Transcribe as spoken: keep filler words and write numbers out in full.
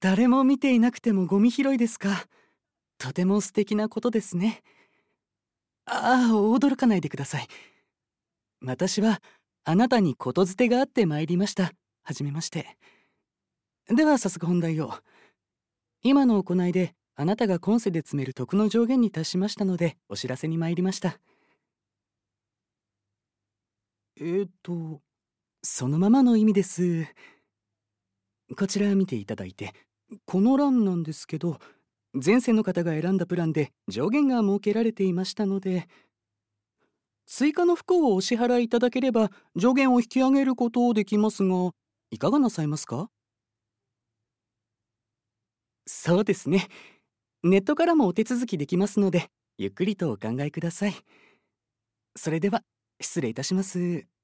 誰も見ていなくてもゴミ拾いですか。とても素敵なことですね。ああ、驚かないでください。私はあなたにことづてがあって参りました。はじめまして。では早速本題を。今の行いであなたが今世で積める徳の上限に達しましたのでお知らせに参りました。えーっと、そのままの意味です。こちら見ていただいて、この欄なんですけど、前世の方が選んだプランで上限が設けられていましたので、追加の不幸をお支払いいただければ上限を引き上げることできますが、いかがなさいますか？そうですね。ネットからもお手続きできますので、ゆっくりとお考えください。それでは、失礼いたします。